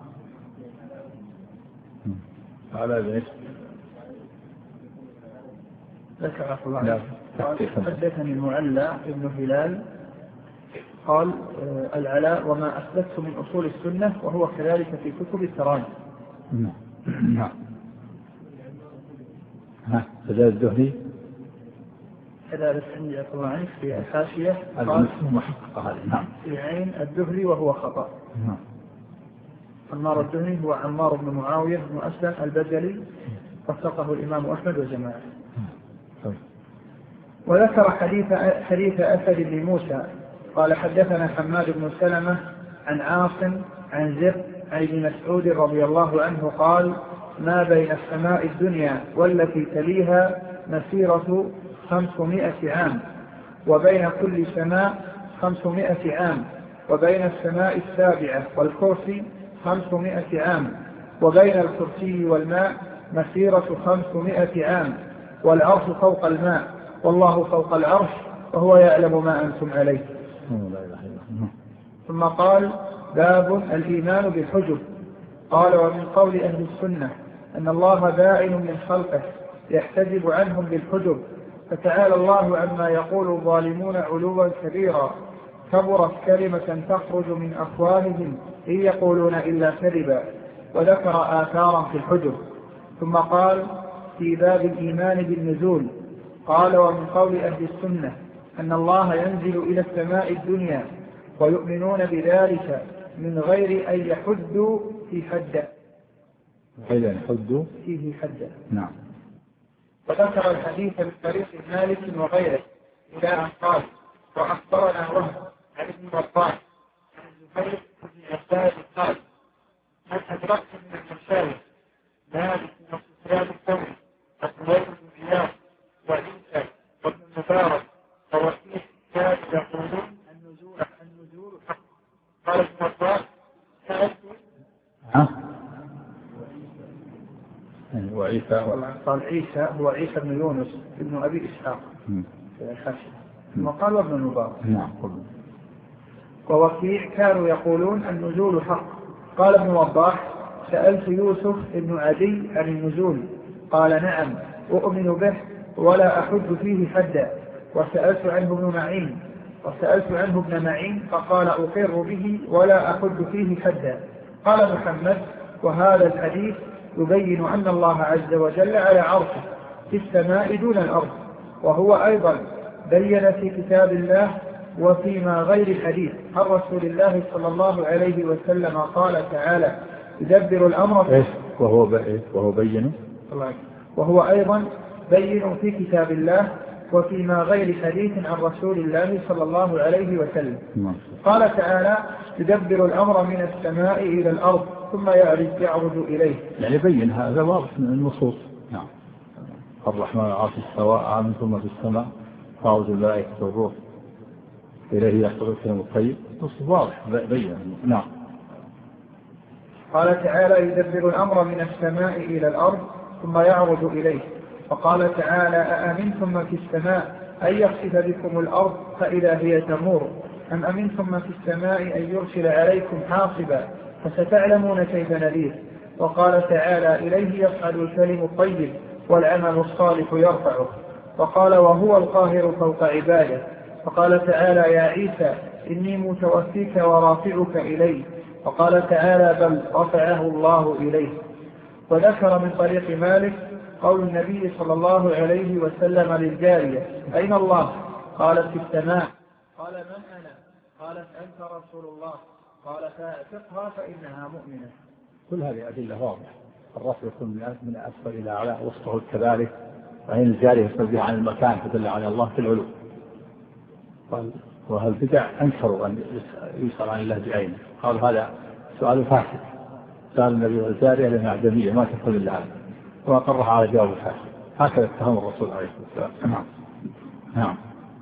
على ذلك ذكر الله حدثني المعلى ابن هلال قال العلاء وما أثبته من أصول السنة وهو كذلك في كتب التراجم. نعم. ها سجاد الدهني كذلك عندي الله عنك في الحاشية قال نعم في عين الدهري وهو خطأ. نعم. عمار الدهري هو عمار بن معاوية بن أسلم البجلي وثقه الإمام أحمد وجماعه. وذكر حديث حديث أسد بن موسى قال حدثنا حماد بن سلمة عن عاصم عن زر عن ابن مسعود رضي الله عنه قال ما بين السماء الدنيا والتي تليها مسيرة خمسمائة عام وبين كل سماء خمسمائة عام وبين السماء السابعة والكرسي خمسمائة عام وبين الكرسي والماء مسيرة خمسمائة عام والعرش فوق الماء والله فوق العرش وهو يعلم ما أنتم عليه. ثم قال باب الإيمان بالحجب. قال ومن قول أهل السنة أن الله بائن من خلقه يحتجب عنهم بالحجب فتعالى الله عما يقول الظالمون علوا كبيرا كبرت كلمة تخرج من أفواههم إن يقولون إلا كذبا وذكر آثارا في الحجب. ثم قال في باب الإيمان بالنزول قال ومن قول أهل السنة أن الله ينزل إلى السماء الدنيا ويؤمنون بذلك من غير أن يحدوا في حد غير أن يحدوا فيه حدا. نعم. وذكر الحديث من طريق مالك وغيره إلى أن قال وأخبرنا وهب عن ابن وضاح عن زهير بن عباد قال من أدركت من المشايخ مالك وسفيان الثوري وسويد بن عياض وعيسى وابن المبارك ووكيع كانوا يقولون النزول النزول حق. قال ابن وضاح سألت وعيسى قال عيسى هو عيسى بن يونس ابن أبي إسحاق ثم قال ابن المبارك ووكيع كانوا يقولون النزول حق. قال ابن وضاح سألت يوسف ابن عدي عن النزول قال نعم أؤمن به ولا أحد فيه حدا. وسألت عنه ابن معين وسألت عنه ابن معين فقال أقر به ولا أحد فيه حدا. قال محمد وهذا الحديث يبين أن الله عز وجل على عرشه في السماء دون الأرض وهو أيضا بين في كتاب الله وفيما غير الحديث عن رسول الله صلى الله عليه وسلم قال تعالى يدبر الأمر إيش وهو بإيه وهو بين وهو أيضا بين في كتاب الله وفيما غير حديث عن رسول الله صلى الله عليه وسلم. قال تعالى يدبر الأمر من السماء إلى الأرض ثم يعرج يعرج إليه يعني بين هذا واضح من النصوص. نعم. الرحمن عاصي السواء آمن ثم في السماء فاوز الملائكة والروح إليه يحصل الكلام الطيب نص واضح بين. نعم. قال تعالى يدبر الأمر من السماء إلى الأرض ثم يعرج إليه. فقال تعالى أأمنتم من في السماء أن يخسف بكم الأرض فإذا هي تمور أم أمنتم من في السماء أن يرسل عليكم حاصبا فستعلمون كيف نذير. وقال تعالى إليه يصعد الكلم الطيب والعمل الصالح يرفعه. وقال وهو القاهر فوق عباده. فقال تعالى يا عيسى إني متوفيك ورافعك إلي. وقال تعالى بل رفعه الله إليه. وذكر من طريق مالك قول النبي صلى الله عليه وسلم للجارية أين الله؟ قالت في السماء. قال من أنا؟ قالت أنت رسول الله. قال فاعتقها فإنها مؤمنة. كل هذه أدلة واضحة. الرفع يكون من أسفل إلى أعلى وسطه كذلك وعين الجارية يستبدي عن المكان فدل على الله في العلو. وهل بدع أنكروا أن يسأل عن الله بعينه قال هذا سؤال فاسد. سأل النبي الجارية لأنها أعجمية ما تقول إلا هذا وأقرها على جواب الفاسد. هكذا اتهم الرسول عليه الصلاة والسلام. نعم.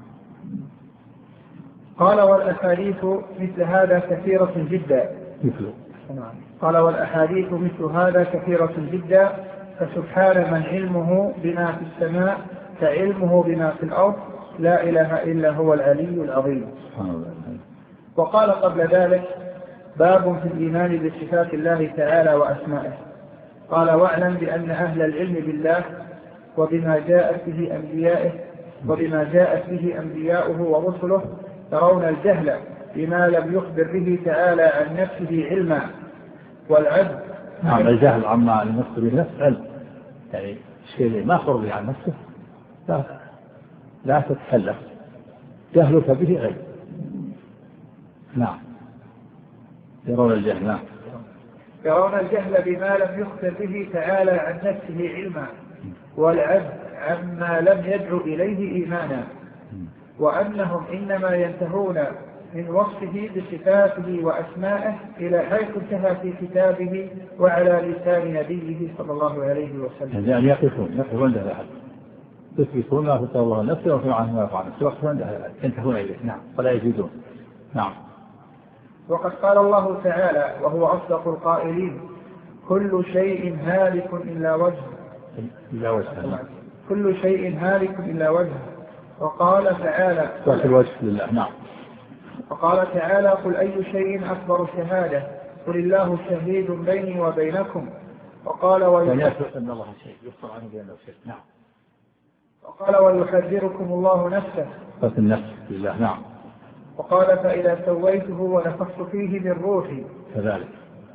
قال والأحاديث مثل هذا كثيرة جدا. مثل قال والأحاديث مثل هذا كثيرة جدا فسبحان من علمه بما في السماء كعلمه بما في الأرض لا إله إلا هو العلي العظيم. وقال قبل ذلك باب في الإيمان بصفات الله تعالى وأسمائه. قال واعلم بأن أهل العلم بالله وبما جاءت به أنبيائه وبما جاءت به أنبياؤه ورسله يرون الجهل بما لم يخبر به تعالى عن نفسه علما والعبد. نعم الجهل عما لم يخبر به نفسه علم يعني شيء ما أخبر به عن نفسه لا, لا تتكلف جهلك به علم. نعم يرون الجهل. نعم يرون الجهل بما لم يخبر به تعالى عن نفسه علما والعبد عما لم يدعو إليه إيمانا وأنهم إنما ينتهون من وصفه بصفاته وأسمائه إلى حيث انتهى في كتابه وعلى لسان نبيه صلى الله عليه وسلم. يعني يقفون يقفون عند هذا الحد، يثبتون ما فتى الله نفسه وفي عنه ما يفعل نفسه، يقفون عند هذا ينتهون إليه. نعم ولا يزيدون. نعم. وقد قال الله تعالى وهو أصدق القائلين: كل شيء هالك إلا وجهه. إلا وجهه. كل شيء هالك إلا وجهه. وقال تعالى: الوجه لله. نعم. وقال تعالى: قل أي شيء أكبر شهادة قل الله شهيد بيني وبينكم. وقال ويحذركم أن الله شيء يفصل عنه بأنه شيء. نعم. وقال ويحذركم الله نفسه. ففي النفس لله. نعم. وقال فإذا سويته ونفخت فيه من روحي. كذلك.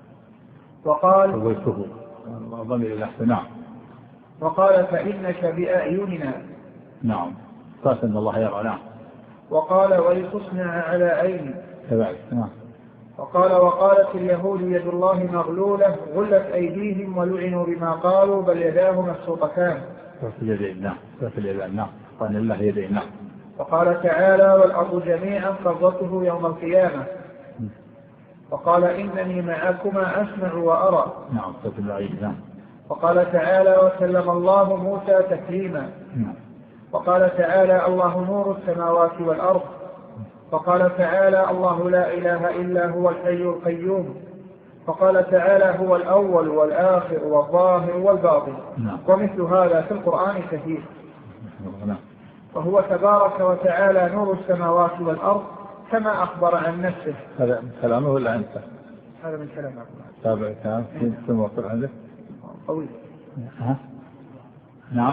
وقال سويته ضمير النفس. نعم. وقال فإنك بأعيننا. نعم. قال أن الله يرى. نعم. وقال ولتصنع على عيني. كذلك. نعم. وقال وقالت اليهود يد الله مغلولة غلت أيديهم ولعنوا بما قالوا بل يداه مبسوطتان. في اليدين. نعم. في اليدين. نعم. قال الله يدين. نعم. وقال تعالى والأرض جميعا قبضته يوم القيامة. وقال إنني معكما أسمع وأرى. نعم. في العيد. نعم. وقال تعالى وسلم الله موسى تكليما. نعم. وقال تعالى الله نور السماوات والأرض. وقال تعالى الله لا إله إلا هو الحي القيوم. وقال تعالى هو الأول والآخر والظاهر والباطن. نعم. ومثل هذا في القرآن كثير. نعم. وهو تبارك وتعالى نور السماوات والأرض كما أخبر عن نفسه. هذا كلامه ولا أنت؟ هذا من كلامه. تابع كلام في موقع عنده طويل. ها؟ نعم.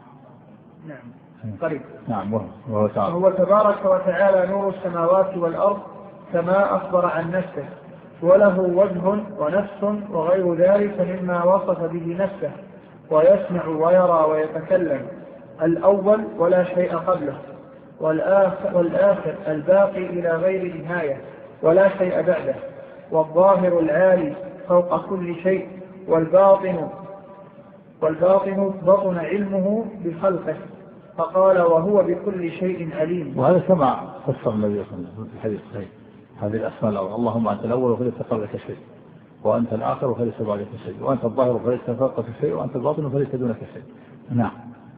نعم. قريب. نعم. وهو تعالى. وهو تبارك وتعالى نور السماوات والأرض كما أخبر عن نفسه وله وجه ونفس وغير ذلك مما وصف به نفسه ويسمع ويرى ويتكلم الأول ولا شيء قبله والآخر, والآخر الباقي إلى غير نهاية ولا شيء بعده والظاهر العالي فوق كل شيء والباطن والباطن بطن علمه بخلقه فقال وهو بكل شيء عليم. وهذا سمع فسر النبي صلى الله عليه وسلم في الحديث الصحيح هذه الأسماء الأول اللهم أنت الأول فليس قبلك شيء وأنت الآخر فليس بعدك شيء وأنت الظاهر فليس فوقك شيء وأنت الباطن فليس دونك شيء. نعم.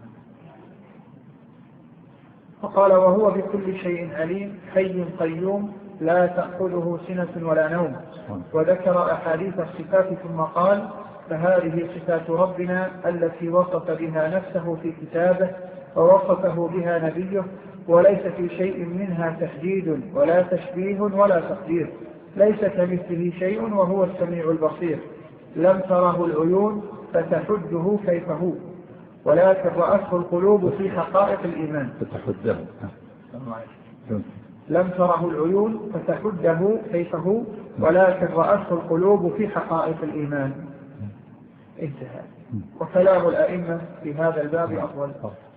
فقال وهو بكل شيء عليم حي قيوم لا تأخذه سنة ولا نوم. وذكر أحاديث الصفات ثم قال فهذه صفات ربنا التي وصف بها نفسه في كتابه ووصفه بها نبيه وليس في شيء منها تحديد ولا تشبيه ولا تقدير ليس كمثله شيء وهو السميع البصير لم تره العيون فتحده كيف هو ولكن رأته القلوب في حقائق الإيمان. فتحده. لم تره العيون فتحده كيف هو ولكن رأته القلوب في حقائق الإيمان. انتهى. وكلام الأئمة في هذا الباب أفضل.